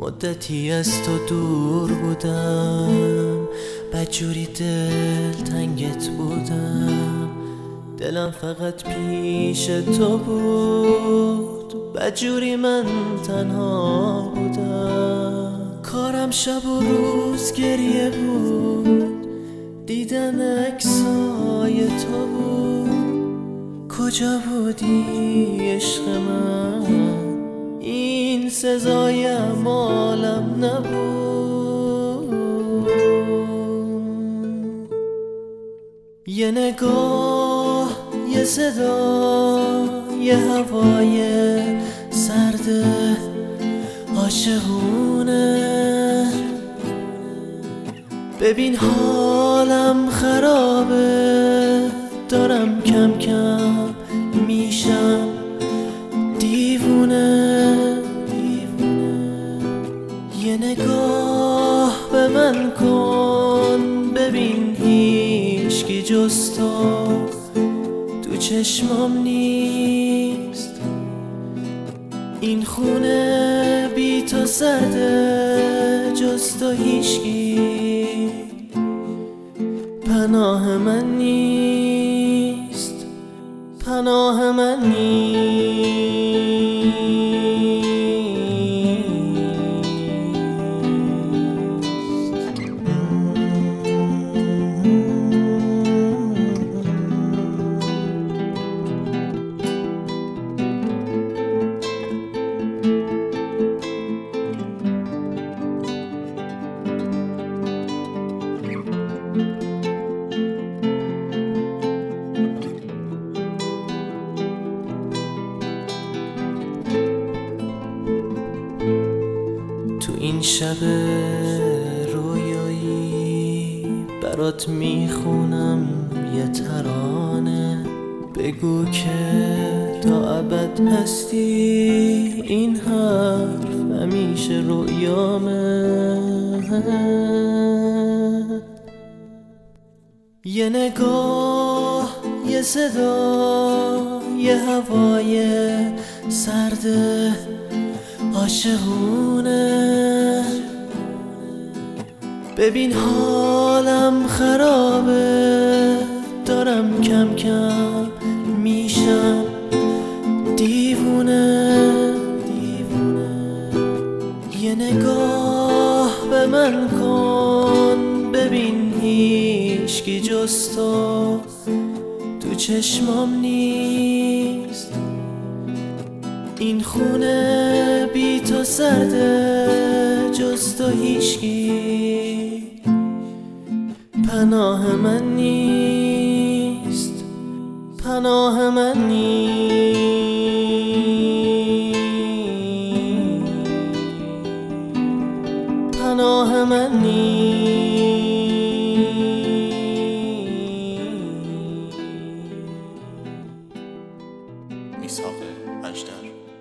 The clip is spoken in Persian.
مدتی از تو دور بودم، بدجوری دلتنگت بودم. دلم فقط پیش تو بود، بدجوری من تنها بودم. کارم شب و روز گریه بود، دیدن عکسای تو بود. کجا بودی عشق من؟ این سزای اعمالم نبود. یه نگاه، یه صدا، یه هوای سرد عاشقونه. ببین حالم خرابه، دارم کم کم میشم دیوونه. یه نگاه به من کن، ببین هیچکی جز تو چشمام نیست. این خونه بی تو سرده، جز تو هیچکی پناه من نیست، پناه من نیست. تو این شب رویایی برات میخونم یه ترانه. بگو که تا ابد هستی، این حرف همیشه رویامه. یه نگاه، یه صدا، یه هوای سرد عاشقونه. ببین حالم خرابه، دارم کم کم میشم دیوونه. یه نگاه به من کن، ببین هیچکی جز تو چشمام نیست. این خونه بی تو سرده، جز تو هیچکی پناه من نیست، پناه من نیست، پناه من نیست. میثاق اژدر.